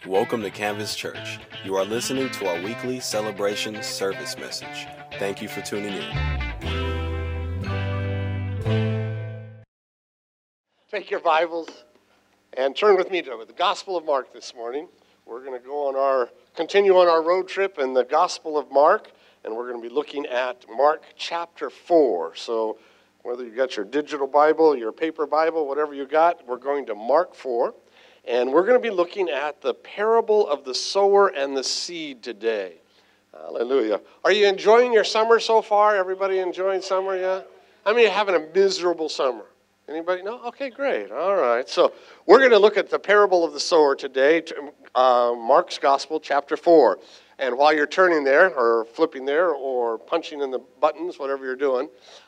Welcome to Canvas Church. You are listening to our weekly celebration service message. Thank you for tuning in. Take your Bibles and turn with me to the Gospel of Mark this morning. We're going to continue on our road trip in the Gospel of Mark, and we're going to be looking at Mark chapter 4. So whether you got your digital Bible, your paper Bible, whatever you got, we're going to Mark 4. And we're going to be looking at the parable of the sower and the seed today. Hallelujah. Are you enjoying your summer so far? Everybody enjoying summer, yeah? I mean, you're having a miserable summer. Anybody? No? Okay, great. All right. So we're going to look at the parable of the sower today, Mark's Gospel, chapter 4. And while you're turning there, or flipping there, or punching in the buttons, whatever you're doing,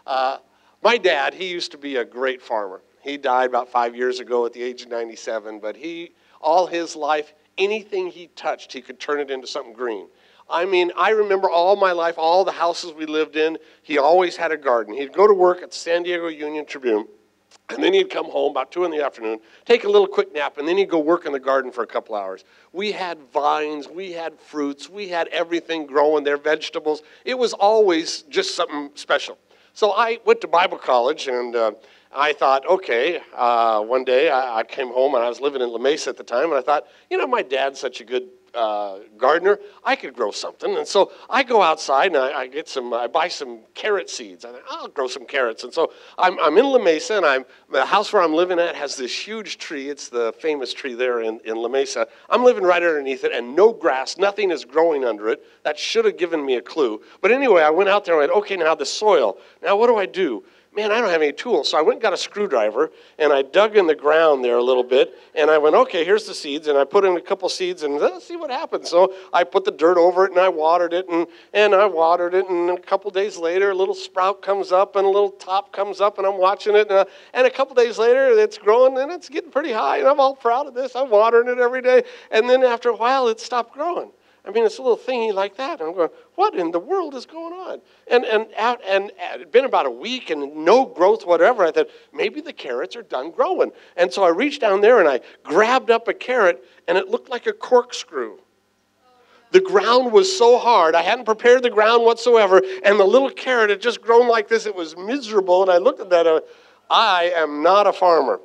my dad, he used to be a great farmer. He died about 5 years ago at the age of 97, but all his life, anything he touched, he could turn it into something green. I mean, I remember all my life, all the houses we lived in, he always had a garden. He'd go to work at the San Diego Union Tribune, and then he'd come home about 2 in the afternoon, take a little quick nap, and then he'd go work in the garden for a couple hours. We had vines, we had fruits, we had everything growing there, vegetables. It was always just something special. So I went to Bible college, and I thought, okay, one day I came home, and I was living in La Mesa at the time, and I thought, my dad's such a good gardener, I could grow something. And so I go outside and I buy some carrot seeds. I think, I'll grow some carrots. And so I'm in La Mesa, and the house where I'm living at has this huge tree. It's the famous tree there in La Mesa. I'm living right underneath it, and no grass, nothing is growing under it. That should have given me a clue. But anyway, I went out there and I went, okay, now the soil. Now what do I do? Man, I don't have any tools. So I went and got a screwdriver, and I dug in the ground there a little bit, and I went, okay, here's the seeds, and I put in a couple seeds, and let's see what happens. So I put the dirt over it, and I watered it, and I watered it, and a couple days later, a little sprout comes up, and a little top comes up, and I'm watching it, and a couple days later, it's growing, and it's getting pretty high, and I'm all proud of this. I'm watering it every day, and then after a while, it stopped growing. I mean, it's a little thingy like that. And I'm going, what in the world is going on? And it'd been about a week and no growth whatever. I thought, maybe the carrots are done growing. And so I reached down there and I grabbed up a carrot, and it looked like a corkscrew. The ground was so hard. I hadn't prepared the ground whatsoever, and the little carrot had just grown like this. It was miserable, and I looked at that. I am not a farmer.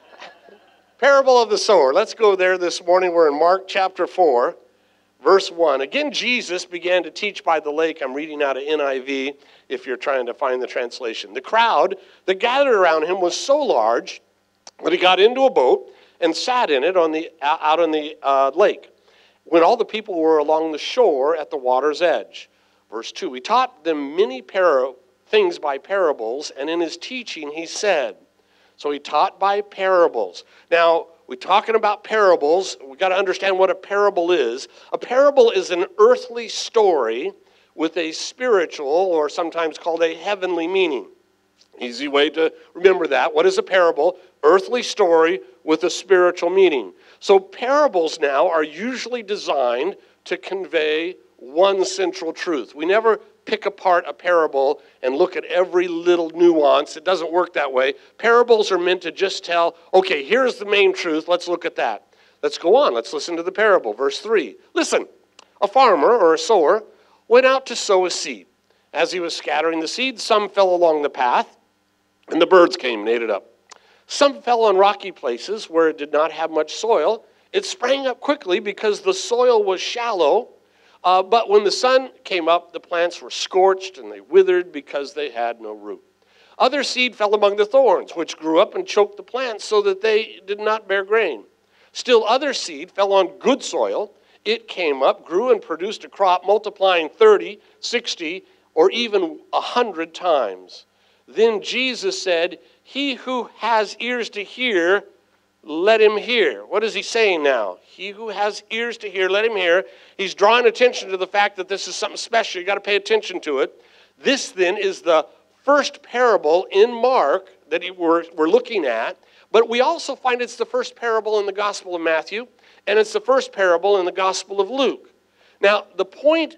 Parable of the sower. Let's go there this morning. We're in Mark chapter 4. Verse 1, again, Jesus began to teach by the lake. I'm reading out of NIV if you're trying to find the translation. The crowd that gathered around him was so large that he got into a boat and sat in it out on the lake, when all the people were along the shore at the water's edge. Verse 2, he taught them many things by parables, and in his teaching he said. So he taught by parables. Now, we're talking about parables. We've got to understand what a parable is. A parable is an earthly story with a spiritual, or sometimes called a heavenly meaning. Easy way to remember that. What is a parable? Earthly story with a spiritual meaning. So parables now are usually designed to convey one central truth. We never pick apart a parable and look at every little nuance. It doesn't work that way. Parables are meant to just tell, okay, here's the main truth. Let's look at that. Let's go on. Let's listen to the parable. Verse 3. Listen, a farmer or a sower went out to sow a seed. As he was scattering the seed, some fell along the path, and the birds came and ate it up. Some fell on rocky places where it did not have much soil. It sprang up quickly because the soil was shallow. But when the sun came up, the plants were scorched and they withered because they had no root. Other seed fell among the thorns, which grew up and choked the plants so that they did not bear grain. Still other seed fell on good soil. It came up, grew, and produced a crop, multiplying 30, 60, or even 100 times. Then Jesus said, he who has ears to hear, let him hear. What is he saying now? He who has ears to hear, let him hear. He's drawing attention to the fact that this is something special. You've got to pay attention to it. This then is the first parable in Mark that we're looking at. But we also find it's the first parable in the Gospel of Matthew, and it's the first parable in the Gospel of Luke. Now, the point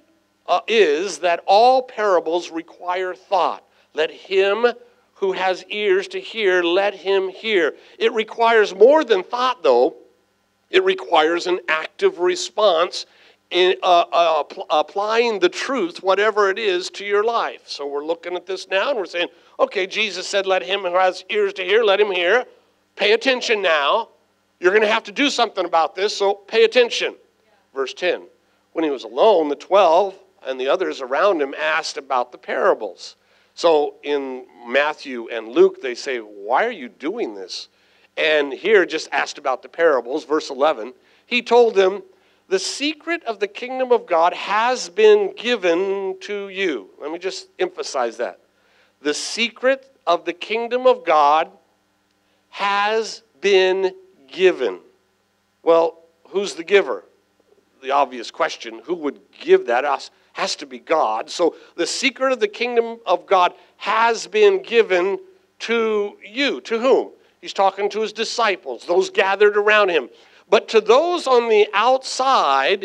is that all parables require thought. Let him who has ears to hear, let him hear. It requires more than thought, though. It requires an active response in applying the truth, whatever it is, to your life. So we're looking at this now and we're saying, okay, Jesus said, let him who has ears to hear, let him hear. Pay attention now. You're going to have to do something about this, so pay attention. Verse 10, when he was alone, the 12 and the others around him asked about the parables. So in Matthew and Luke, they say, why are you doing this? And here just asked about the parables. Verse 11, he told them, the secret of the kingdom of God has been given to you. Let me just emphasize that. The secret of the kingdom of God has been given. Well, who's the giver? The obvious question, who would give that? Us has to be God. So the secret of the kingdom of God has been given to you. To whom? He's talking to his disciples, those gathered around him. But to those on the outside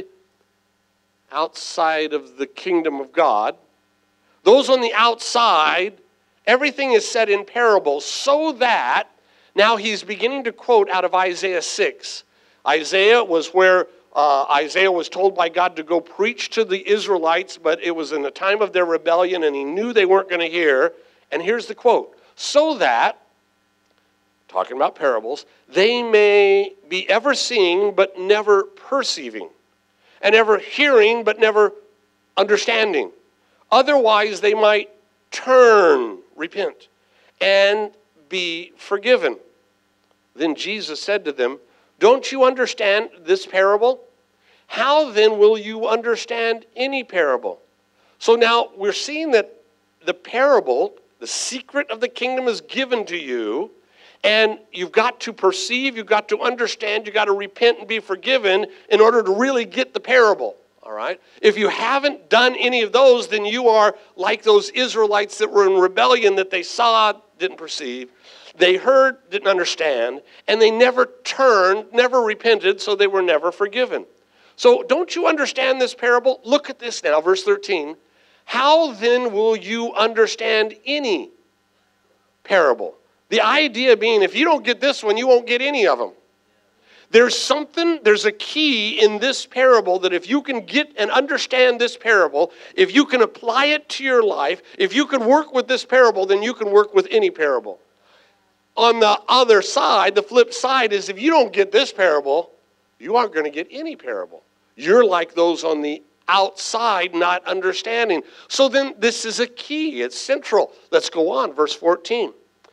of the kingdom of God, those on the outside, everything is said in parables, so that now he's beginning to quote out of Isaiah 6. Isaiah was where Isaiah was told by God to go preach to the Israelites, but it was in the time of their rebellion, and he knew they weren't going to hear. And here's the quote. So that, talking about parables, they may be ever seeing but never perceiving, and ever hearing but never understanding. Otherwise, they might turn, repent, and be forgiven. Then Jesus said to them, don't you understand this parable? How then will you understand any parable? So now we're seeing that the parable, the secret of the kingdom is given to you, and you've got to perceive, you've got to understand, you've got to repent and be forgiven in order to really get the parable. All right? If you haven't done any of those, then you are like those Israelites that were in rebellion, that they saw, didn't perceive. They heard, didn't understand, and they never turned, never repented, so they were never forgiven. So don't you understand this parable? Look at this now, verse 13. How then will you understand any parable? The idea being, if you don't get this one, you won't get any of them. There's a key in this parable that if you can get and understand this parable, if you can apply it to your life, if you can work with this parable, then you can work with any parable. On the other side, the flip side is if you don't get this parable, you aren't going to get any parable. You're like those on the outside not understanding. So then this is a key. It's central. Let's go on. Verse 14.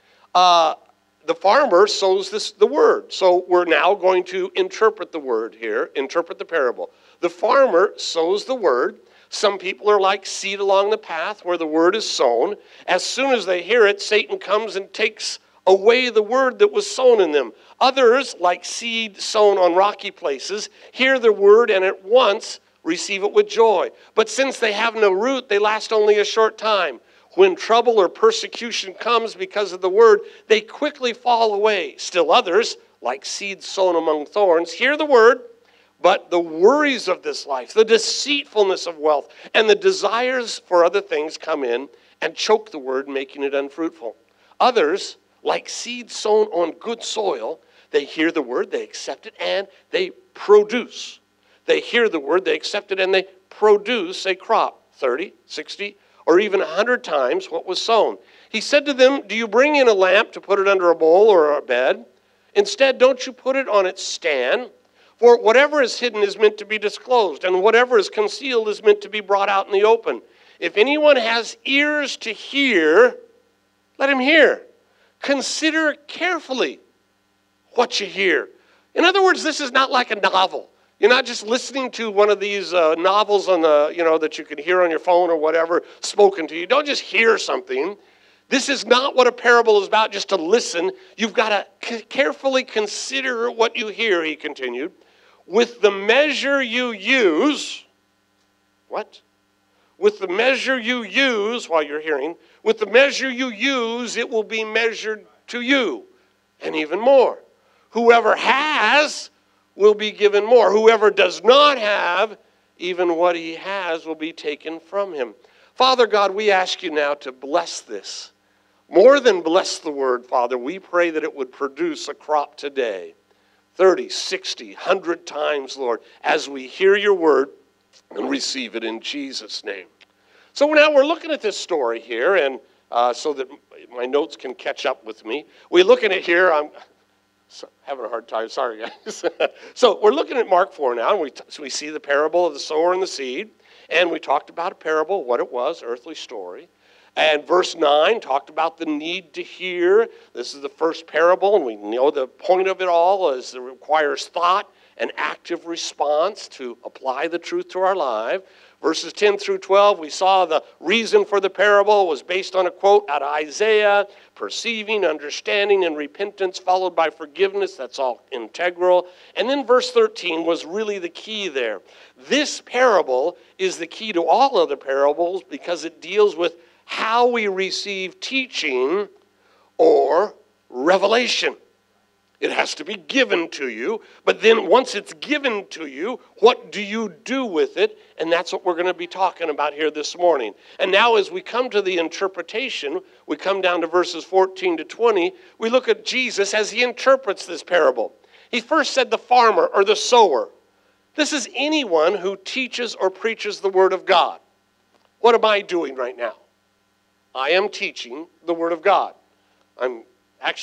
The farmer sows the word. So we're now going to interpret the word here, interpret the parable. The farmer sows the word. Some people are like seed along the path where the word is sown. As soon as they hear it, Satan comes and takes away the word that was sown in them. Others, like seed sown on rocky places, hear the word and at once receive it with joy. But since they have no root, they last only a short time. When trouble or persecution comes because of the word, they quickly fall away. Still others, like seed sown among thorns, hear the word, but the worries of this life, the deceitfulness of wealth, and the desires for other things come in and choke the word, making it unfruitful. Others, like seed sown on good soil, they hear the word, they accept it, and they produce. They hear the word, they accept it, and they produce a crop, 30, 60, or even 100 times what was sown. He said to them, do you bring in a lamp to put it under a bowl or a bed? Instead, don't you put it on its stand? For whatever is hidden is meant to be disclosed, and whatever is concealed is meant to be brought out in the open. If anyone has ears to hear, let him hear. Consider carefully what you hear. In other words, this is not like a novel. You're not just listening to one of these novels on the, that you can hear on your phone or whatever spoken to you. Don't just hear something. This is not what a parable is about, just to listen. You've got to carefully consider what you hear, he continued. With the measure you use, what? With the measure you use while you're hearing, with the measure you use, it will be measured to you, and even more. Whoever has will be given more. Whoever does not have, even what he has will be taken from him. Father God, we ask you now to bless this. More than bless the word, Father, we pray that it would produce a crop today. 30, 60, 100 times, Lord, as we hear your word and receive it in Jesus' name. So now we're looking at this story here, and so that my notes can catch up with me. We're looking at here, I'm having a hard time, sorry guys. So we're looking at Mark 4 now, and we see the parable of the sower and the seed, and we talked about a parable, what it was, earthly story. And verse 9 talked about the need to hear. This is the first parable, and we know the point of it all is it requires thought and active response to apply the truth to our life. Verses 10 through 12, we saw the reason for the parable was based on a quote out of Isaiah, perceiving, understanding, and repentance, followed by forgiveness. That's all integral. And then verse 13 was really the key there. This parable is the key to all other parables because it deals with how we receive teaching or revelation. It has to be given to you, but then once it's given to you, what do you do with it? And that's what we're going to be talking about here this morning. And now as we come to the interpretation, we come down to verses 14 to 20, we look at Jesus as he interprets this parable. He first said the farmer or the sower. This is anyone who teaches or preaches the word of God. What am I doing right now? I am teaching the word of God. I'm a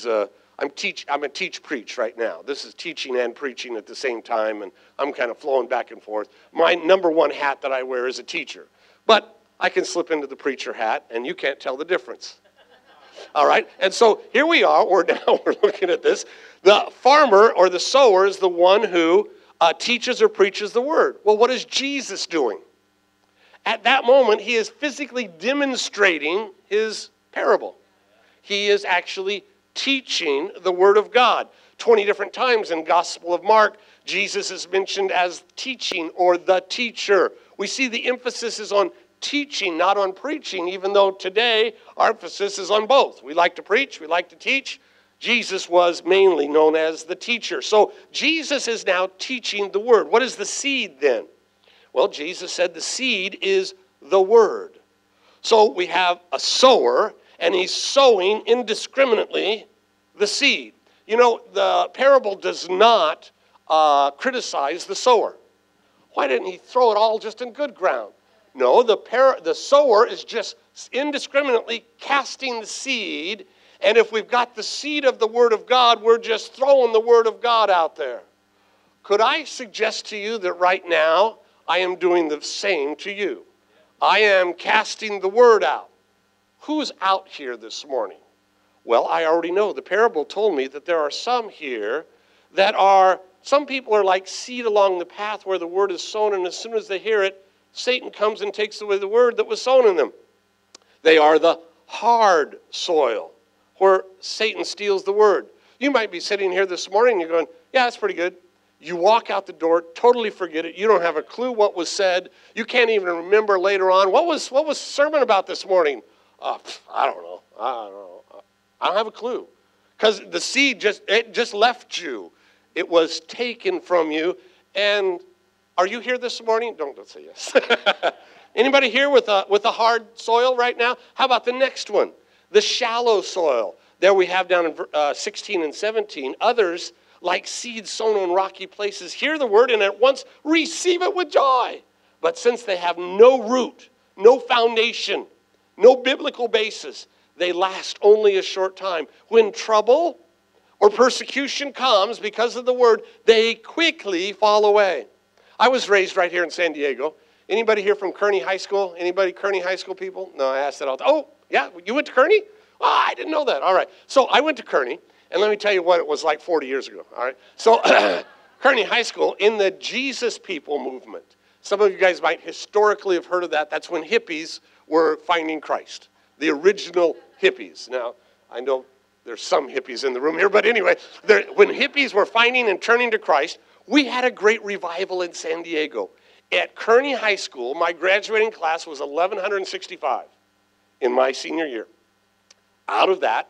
teach-preach right now. This is teaching and preaching at the same time, and I'm kind of flowing back and forth. My number one hat that I wear is a teacher. But I can slip into the preacher hat, and you can't tell the difference. All right? And so here we are. We're looking at this. The farmer or the sower is the one who teaches or preaches the word. Well, what is Jesus doing? At that moment, he is physically demonstrating his parable. He is actually teaching the word of God. 20 different times in Gospel of Mark, Jesus is mentioned as teaching or the teacher. We see the emphasis is on teaching, not on preaching, even though today our emphasis is on both. We like to preach, we like to teach. Jesus was mainly known as the teacher. So Jesus is now teaching the word. What is the seed then? Well, Jesus said the seed is the word. So we have a sower, and he's sowing indiscriminately the seed. You know, the parable does not criticize the sower. Why didn't he throw it all just in good ground? No, the sower is just indiscriminately casting the seed, and if we've got the seed of the word of God, we're just throwing the word of God out there. Could I suggest to you that right now, I am doing the same to you? I am casting the word out. Who's out here this morning? Well, I already know. The parable told me that there are some here some people are like seed along the path where the word is sown, and as soon as they hear it, Satan comes and takes away the word that was sown in them. They are the hard soil where Satan steals the word. You might be sitting here this morning and you're going, yeah, that's pretty good. You walk out the door, totally forget it. You don't have a clue what was said. You can't even remember later on. What was the sermon about this morning? I don't know. I don't have a clue. Because the seed just left you. It was taken from you. And are you here this morning? Don't say yes. Anybody here with a hard soil right now? How about the next one? The shallow soil. There we have down in 16 and 17. Others, like seeds sown on rocky places, hear the word and at once receive it with joy. But since they have no root, no foundation, no biblical basis, they last only a short time. When trouble or persecution comes because of the word, they quickly fall away. I was raised right here in San Diego. Anybody here from Kearney High School? Anybody Kearney High School people? No, I asked that all the time. Oh, yeah, you went to Kearney? Oh, I didn't know that. All right. So I went to Kearney. And let me tell you what it was like 40 years ago, all right? So Kearney High School, in the Jesus People movement, some of you guys might historically have heard of that. That's when hippies were finding Christ, the original hippies. Now, I know there's some hippies in the room here, but anyway, when hippies were finding and turning to Christ, we had a great revival in San Diego. At Kearney High School, my graduating class was 1,165 in my senior year. Out of that,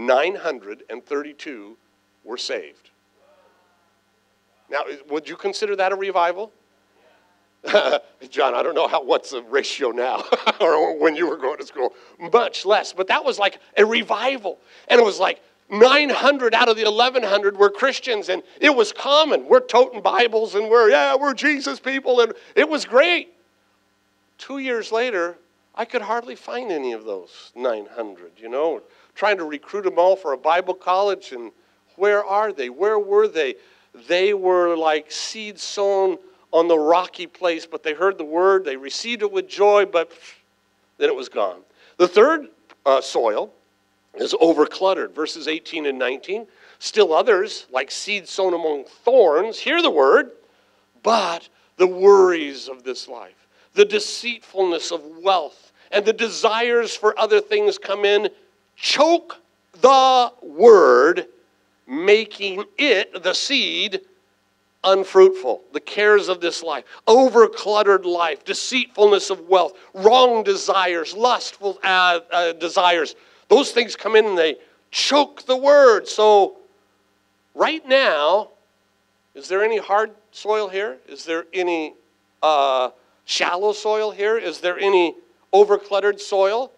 932 were saved. Now, would you consider that a revival? John, I don't know what's the ratio now or when you were going to school. Much less. But that was like a revival. And it was like 900 out of the 1,100 were Christians, and it was common. We're toting Bibles, and we're Jesus people, and it was great. 2 years later, I could hardly find any of those 900, trying to recruit them all for a Bible college, and where are they? Where were they? They were like seed sown on the rocky place, but they heard the word, they received it with joy, but then it was gone. The third soil is overcluttered, verses 18 and 19. Still others, like seed sown among thorns, hear the word, but the worries of this life, the deceitfulness of wealth, and the desires for other things come in, choke the word, making it, the seed, unfruitful. The cares of this life, overcluttered life, deceitfulness of wealth, wrong desires, lustful desires. Those things come in and they choke the word. So right now, is there any hard soil here? Is there any shallow soil here? Is there any overcluttered soil?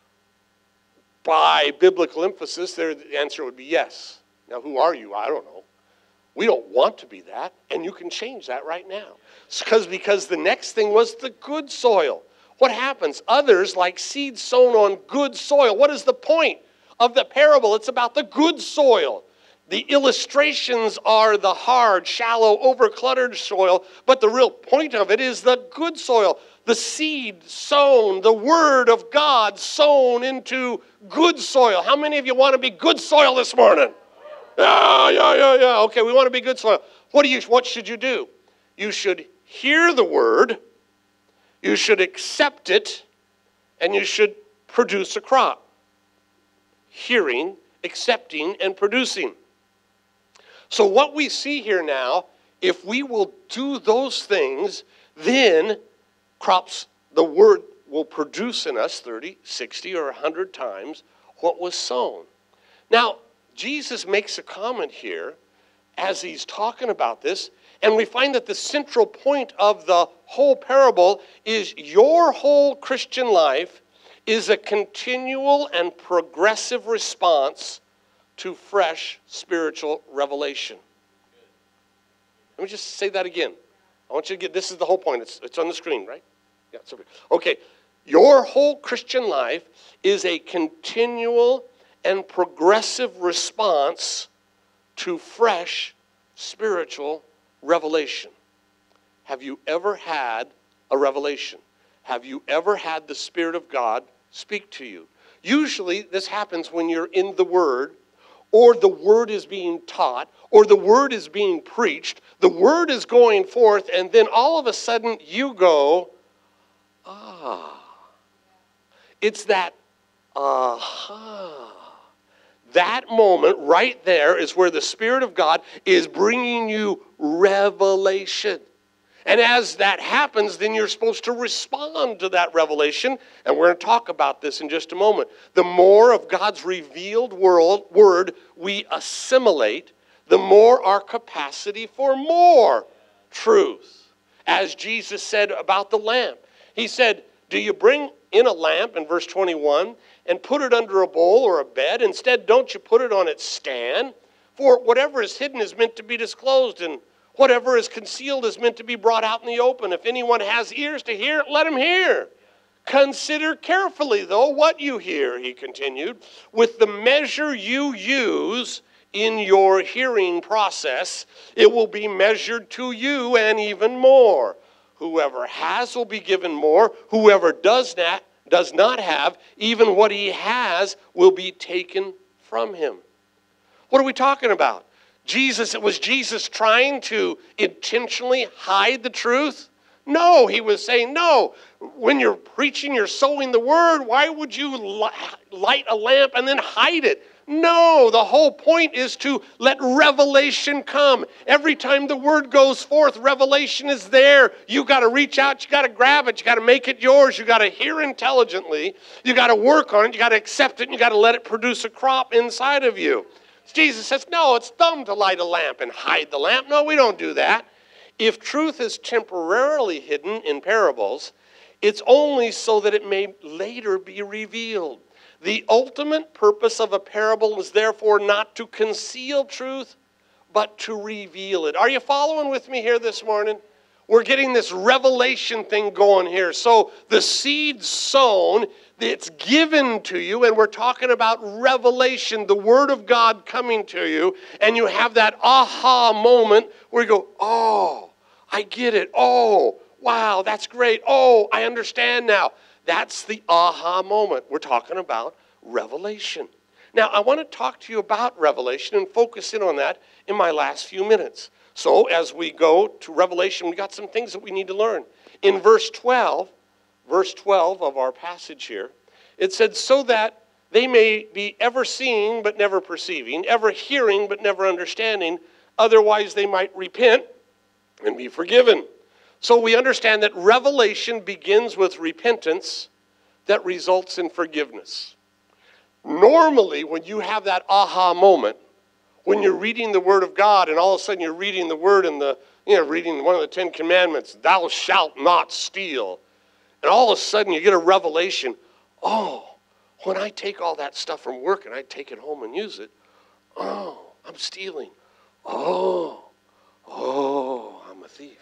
By biblical emphasis, the answer would be yes. Now, who are you? I don't know. We don't want to be that, and you can change that right now. Because the next thing was the good soil. What happens? Others, like seed sown on good soil. What is the point of the parable? It's about the good soil. The illustrations are the hard, shallow, overcluttered soil, but the real point of it is the good soil. The seed sown, the word of God sown into good soil. How many of you want to be good soil this morning? Yeah. Okay, we want to be good soil. What should you do? You should hear the word, you should accept it, and you should produce a crop. Hearing, accepting, and producing. So what we see here now, if we will do those things, then crops, the word will produce in us 30, 60, or 100 times what was sown. Now, Jesus makes a comment here as he's talking about this, and we find that the central point of the whole parable is your whole Christian life is a continual and progressive response to fresh spiritual revelation. Let me just say that again. I want you to get, this is the whole point. It's on the screen, right? Yeah, it's over here. Okay, your whole Christian life is a continual and progressive response to fresh spiritual revelation. Have you ever had a revelation? Have you ever had the Spirit of God speak to you? Usually this happens when you're in the Word, or the Word is being taught, or the Word is being preached, the Word is going forth, and then all of a sudden you go, It's that, That moment right there is where the Spirit of God is bringing you revelation. And as that happens, then you're supposed to respond to that revelation. And we're going to talk about this in just a moment. The more of God's revealed word we assimilate, the more our capacity for more truth. As Jesus said about the lamp. He said, do you bring in a lamp, in verse 21, and put it under a bowl or a bed? Instead, don't you put it on its stand? For whatever is hidden is meant to be disclosed, and whatever is concealed is meant to be brought out in the open. If anyone has ears to hear, let him hear. Consider carefully, though, what you hear, he continued. With the measure you use in your hearing process, it will be measured to you and even more. Whoever has will be given more. Whoever does not have, even what he has will be taken from him. What are we talking about? It was Jesus trying to intentionally hide the truth? No, he was saying, no, when you're preaching, you're sowing the word, why would you light a lamp and then hide it? No, the whole point is to let revelation come. Every time the word goes forth, revelation is there. You got to reach out, you got to grab it, you got to make it yours, you got to hear intelligently, you got to work on it, you got to accept it, and you got to let it produce a crop inside of you. Jesus says, no, it's dumb to light a lamp and hide the lamp. No, we don't do that. If truth is temporarily hidden in parables, it's only so that it may later be revealed. The ultimate purpose of a parable is therefore not to conceal truth, but to reveal it. Are you following with me here this morning? We're getting this revelation thing going here. So the seed sown, it's given to you, and we're talking about revelation, the Word of God coming to you, and you have that aha moment where you go, oh, I get it. Oh, wow, that's great. Oh, I understand now. That's the aha moment. We're talking about revelation. Now, I want to talk to you about revelation and focus in on that in my last few minutes. So as we go to Revelation, we got some things that we need to learn. In verse 12 of our passage here, it said, so that they may be ever seeing but never perceiving, ever hearing but never understanding, otherwise they might repent and be forgiven. So we understand that revelation begins with repentance that results in forgiveness. Normally, when you have that aha moment, when you're reading the Word of God and all of a sudden you're reading the Word in reading one of the 10 Commandments, thou shalt not steal, and all of a sudden you get a revelation, oh, when I take all that stuff from work and I take it home and use it, oh, I'm stealing. Oh, I'm a thief.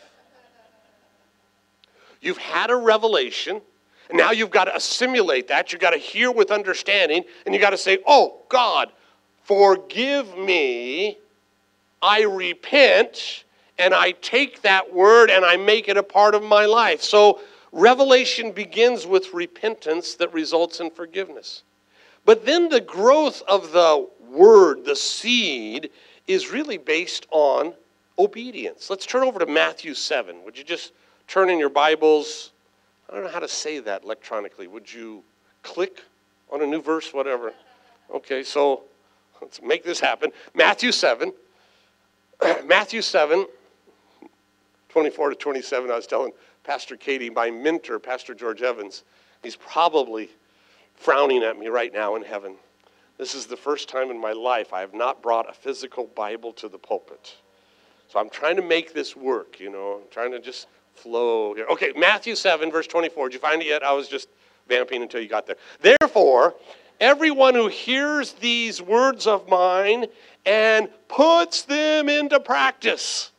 You've had a revelation, and now you've got to assimilate that. You've got to hear with understanding, and you've got to say, oh, God, forgive me. I repent, and I take that word, and I make it a part of my life. So revelation begins with repentance that results in forgiveness. But then the growth of the word, the seed, is really based on obedience. Let's turn over to Matthew 7. Would you just turn in your Bibles? I don't know how to say that electronically. Would you click on a new verse, whatever? Okay, so let's make this happen. Matthew 7. Matthew 7, 24 to 27. I was telling Pastor Katie, my mentor, Pastor George Evans, he's probably frowning at me right now in heaven. This is the first time in my life I have not brought a physical Bible to the pulpit. So I'm trying to make this work, I'm trying to just flow here. Okay, Matthew 7, verse 24. Did you find it yet? I was just vamping until you got there. Therefore, everyone who hears these words of mine and puts them into practice.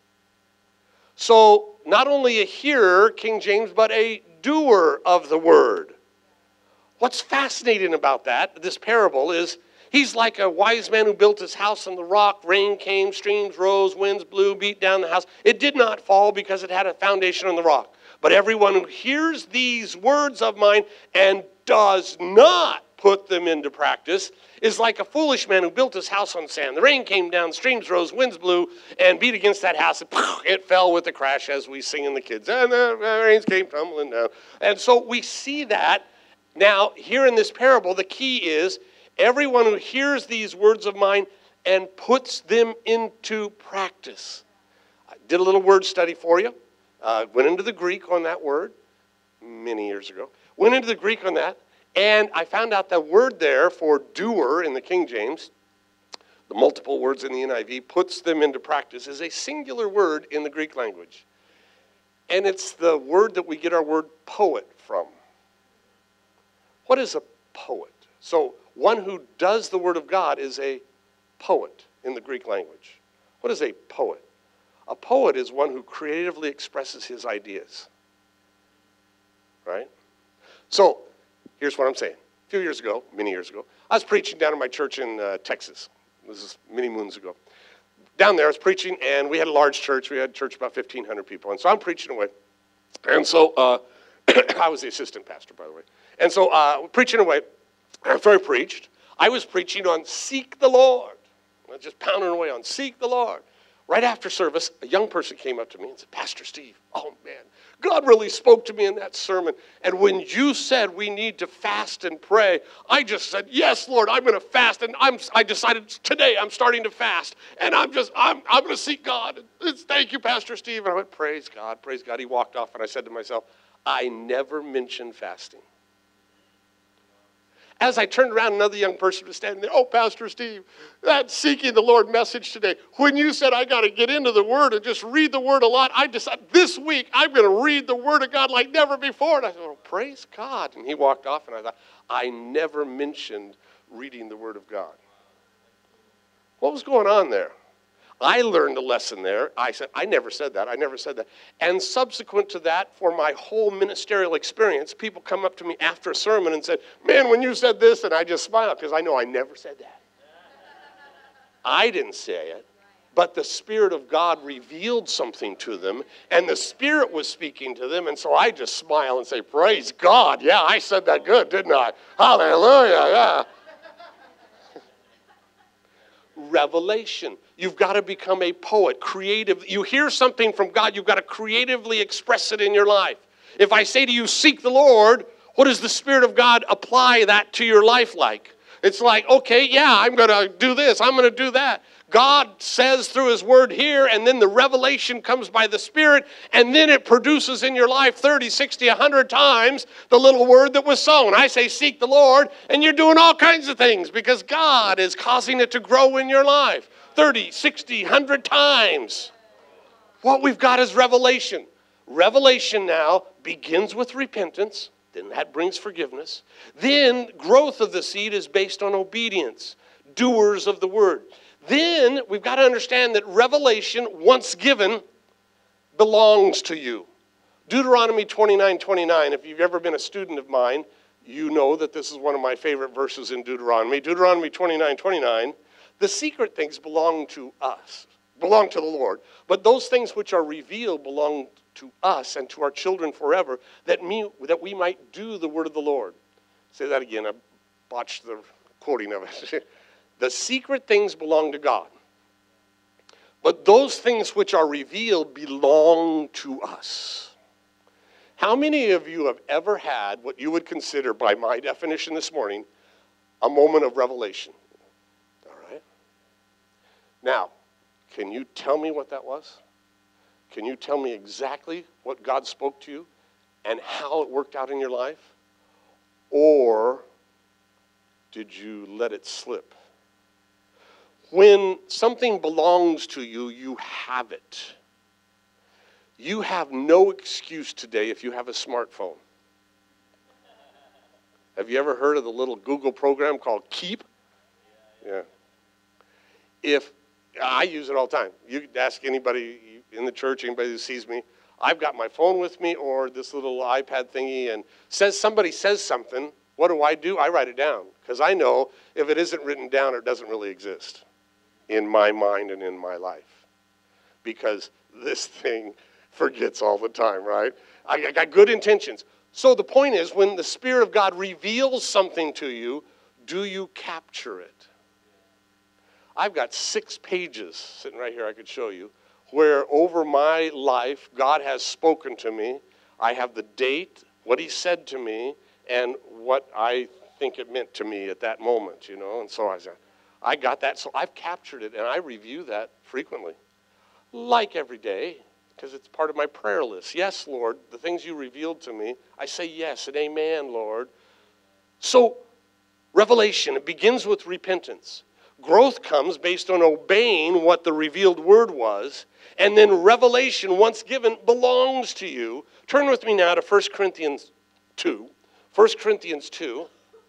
So, not only a hearer, King James, but a doer of the word. What's fascinating about this parable is he's like a wise man who built his house on the rock. Rain came, streams rose, winds blew, beat down the house. It did not fall because it had a foundation on the rock. But everyone who hears these words of mine and does not put them into practice is like a foolish man who built his house on sand. The rain came down, streams rose, winds blew, and beat against that house. And it fell with a crash, as we sing in the kids. And the rains came tumbling down. And so we see that now here in this parable. The key is everyone who hears these words of mine and puts them into practice. I did a little word study for you. Went into the Greek on that word many years ago. Went into the Greek on that. And I found out the word there for doer in the King James, the multiple words in the NIV, puts them into practice, is a singular word in the Greek language. And it's the word that we get our word poet from. What is a poet? So one who does the word of God is a poet in the Greek language. What is a poet? A poet is one who creatively expresses his ideas. Right? So, here's what I'm saying. A few years ago, many years ago, I was preaching down at my church in Texas. This is many moons ago. Down there, I was preaching, and we had a large church. We had a church about 1,500 people. And so I'm preaching away. And so I was the assistant pastor, by the way. And so preaching away. After I preached, I was preaching on seek the Lord. I was just pounding away on seek the Lord. Right after service, a young person came up to me and said, Pastor Steve, oh man, God really spoke to me in that sermon. And when you said we need to fast and pray, I just said, yes, Lord, I'm going to fast. And I decided today I'm starting to fast. And I'm going to seek God. Thank you, Pastor Steve. And I went, praise God, praise God. He walked off and I said to myself, I never mentioned fasting. As I turned around, another young person was standing there. Oh, Pastor Steve, that seeking the Lord message today. When you said I got to get into the Word and just read the Word a lot, I decided this week I'm going to read the Word of God like never before. And I said, oh, praise God. And he walked off, and I thought, I never mentioned reading the Word of God. What was going on there? I learned a lesson there. I said, I never said that. And subsequent to that, for my whole ministerial experience, people come up to me after a sermon and said, man, when you said this, and I just smiled because I know I never said that. I didn't say it, but the Spirit of God revealed something to them, and the Spirit was speaking to them, and so I just smile and say, praise God. Yeah, I said that good, didn't I? Hallelujah, yeah. Revelation. You've got to become a poet, creative. You hear something from God, you've got to creatively express it in your life. If I say to you, seek the Lord, what does the Spirit of God apply that to your life like? It's like, okay, yeah, I'm going to do this, I'm going to do that. God says through His Word here, and then the revelation comes by the Spirit, and then it produces in your life 30, 60, 100 times the little word that was sown. I say, seek the Lord, and you're doing all kinds of things because God is causing it to grow in your life. 30, 60, 100 times. What we've got is revelation. Revelation now begins with repentance. Then that brings forgiveness. Then growth of the seed is based on obedience. Doers of the word. Then we've got to understand that revelation, once given, belongs to you. Deuteronomy 29:29, if you've ever been a student of mine, you know that this is one of my favorite verses in Deuteronomy. Deuteronomy 29:29, the secret things belong to us, belong to the Lord. But those things which are revealed belong to us and to our children forever, that we might do the word of the Lord. Say that again, I botched the quoting of it. The secret things belong to God. But those things which are revealed belong to us. How many of you have ever had what you would consider, by my definition this morning, a moment of revelation? All right. Now, can you tell me what that was? Can you tell me exactly what God spoke to you and how it worked out in your life? Or did you let it slip? When something belongs to you, you have it. You have no excuse today if you have a smartphone. Have you ever heard of the little Google program called Keep? Yeah. If I use it all the time. You ask anybody in the church, anybody who sees me, I've got my phone with me or this little iPad thingy, and somebody says something, what do? I write it down, because I know if it isn't written down, it doesn't really exist in my mind and in my life, because this thing forgets all the time, right? I got good intentions. So the point is, when the Spirit of God reveals something to you, do you capture it? I've got 6 pages sitting right here I could show you, where over my life, God has spoken to me. I have the date, what He said to me, and what I think it meant to me at that moment, you know. And so I got that, so I've captured it, and I review that frequently. Like every day, because it's part of my prayer list. Yes, Lord, the things you revealed to me, I say yes and amen, Lord. So, revelation, it begins with repentance. Growth comes based on obeying what the revealed word was, and then revelation, once given, belongs to you. Turn with me now to 1 Corinthians 2. 1 Corinthians 2.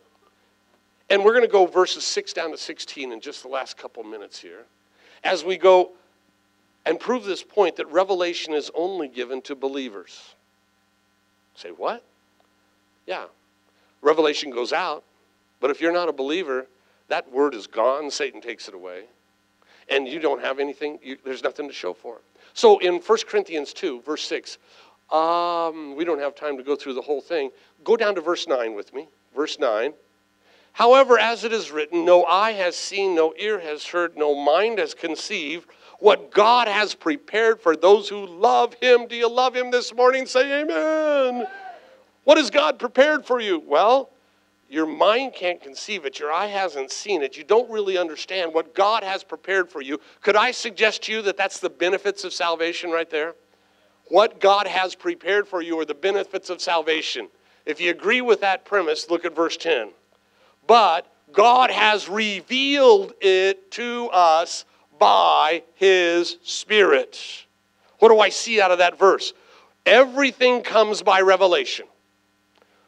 And we're going to go verses 6 down to 16 in just the last couple minutes here, as we go and prove this point that revelation is only given to believers. Say, what? Yeah. Revelation goes out, but if you're not a believer, that word is gone. Satan takes it away. And you don't have anything. There's nothing to show for it. So in 1 Corinthians 2, verse 6, we don't have time to go through the whole thing. Go down to verse 9 with me. Verse 9. However, as it is written, no eye has seen, no ear has heard, no mind has conceived what God has prepared for those who love Him. Do you love Him this morning? Say amen. What has God prepared for you? Well, your mind can't conceive it. Your eye hasn't seen it. You don't really understand what God has prepared for you. Could I suggest to you that that's the benefits of salvation right there? What God has prepared for you are the benefits of salvation. If you agree with that premise, look at verse 10. But God has revealed it to us by His Spirit. What do I see out of that verse? Everything comes by revelation.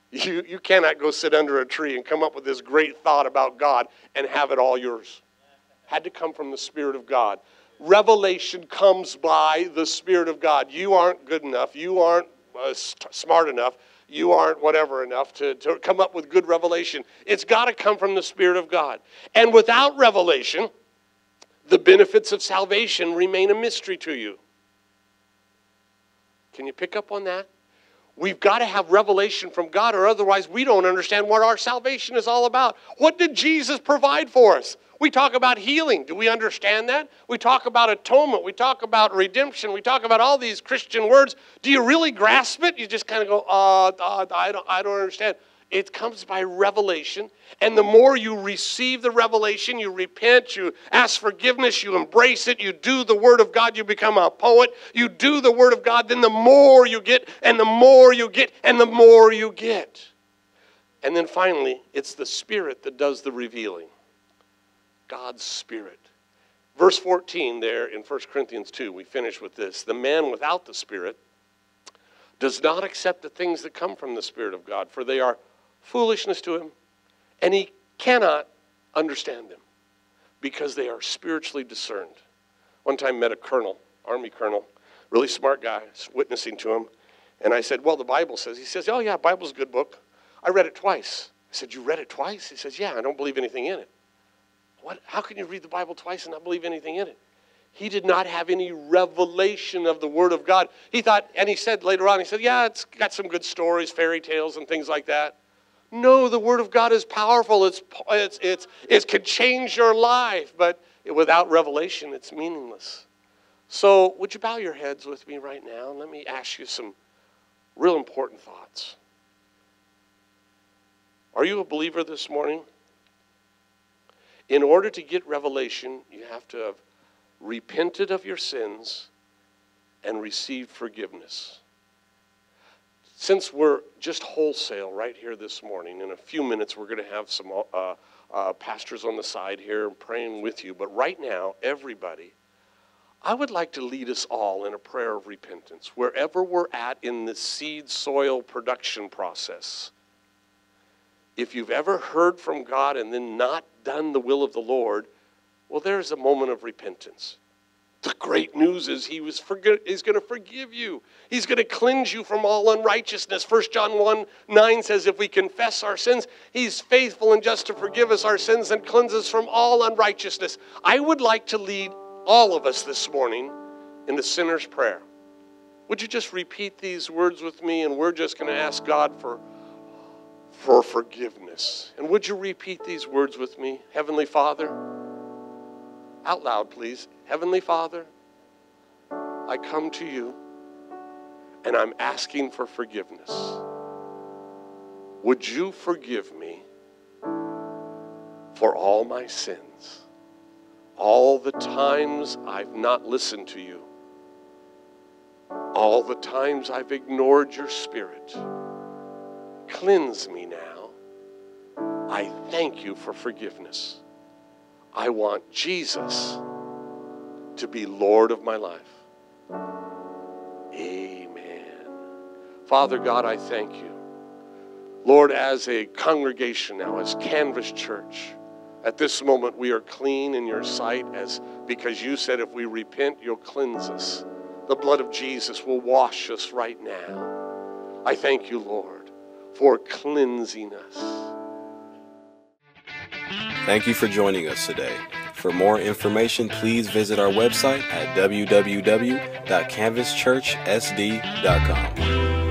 You cannot go sit under a tree and come up with this great thought about God and have it all yours. Had to come from the Spirit of God. Revelation comes by the Spirit of God. You aren't good enough. You aren't smart enough. You aren't whatever enough to come up with good revelation. It's got to come from the Spirit of God. And without revelation, the benefits of salvation remain a mystery to you. Can you pick up on that? We've got to have revelation from God, or otherwise we don't understand what our salvation is all about. What did Jesus provide for us? We talk about healing. Do we understand that? We talk about atonement. We talk about redemption. We talk about all these Christian words. Do you really grasp it? You just kind of go, I don't understand. It comes by revelation. And the more you receive the revelation, you repent, you ask forgiveness, you embrace it, you do the Word of God, you become a poet. You do the Word of God, then the more you get, and the more you get, and the more you get. And then finally, it's the Spirit that does the revealing. God's Spirit. Verse 14 there in 1 Corinthians 2, we finish with this. The man without the Spirit does not accept the things that come from the Spirit of God, for they are foolishness to him, and he cannot understand them because they are spiritually discerned. One time I met a colonel, Army colonel, really smart guy, witnessing to him, and I said, well, the Bible says. He says, oh yeah, Bible's a good book. I read it twice. I said, you read it twice? He says, yeah, I don't believe anything in it. What? How can you read the Bible twice and not believe anything in it? He did not have any revelation of the Word of God. He thought, and he said later on, he said, yeah, it's got some good stories, fairy tales and things like that. No, the Word of God is powerful. It can change your life, but without revelation, it's meaningless. So would you bow your heads with me right now? And let me ask you some real important thoughts. Are you a believer this morning? In order to get revelation, you have to have repented of your sins and received forgiveness. Since we're just wholesale right here this morning, in a few minutes we're going to have some pastors on the side here praying with you. But right now, everybody, I would like to lead us all in a prayer of repentance. Wherever we're at in the seed soil production process, if you've ever heard from God and then not done the will of the Lord, well, there's a moment of repentance. The great news is He's going to forgive you. He's going to cleanse you from all unrighteousness. 1 John 1:9 says, if we confess our sins, He's faithful and just to forgive us our sins and cleanse us from all unrighteousness. I would like to lead all of us this morning in the sinner's prayer. Would you just repeat these words with me, and we're just going to ask God for forgiveness. And would you repeat these words with me? Heavenly Father, out loud please. Heavenly Father, I come to you and I'm asking for forgiveness. Would you forgive me for all my sins? All the times I've not listened to you. All the times I've ignored your Spirit. Cleanse me now. I thank you for forgiveness. I want Jesus to be Lord of my life. Amen. Father God, I thank you. Lord, as a congregation now, as Canvas Church, at this moment we are clean in your sight because you said if we repent, you'll cleanse us. The blood of Jesus will wash us right now. I thank you, Lord, for cleansing us. Thank you for joining us today. For more information, please visit our website at www.canvaschurchsd.com.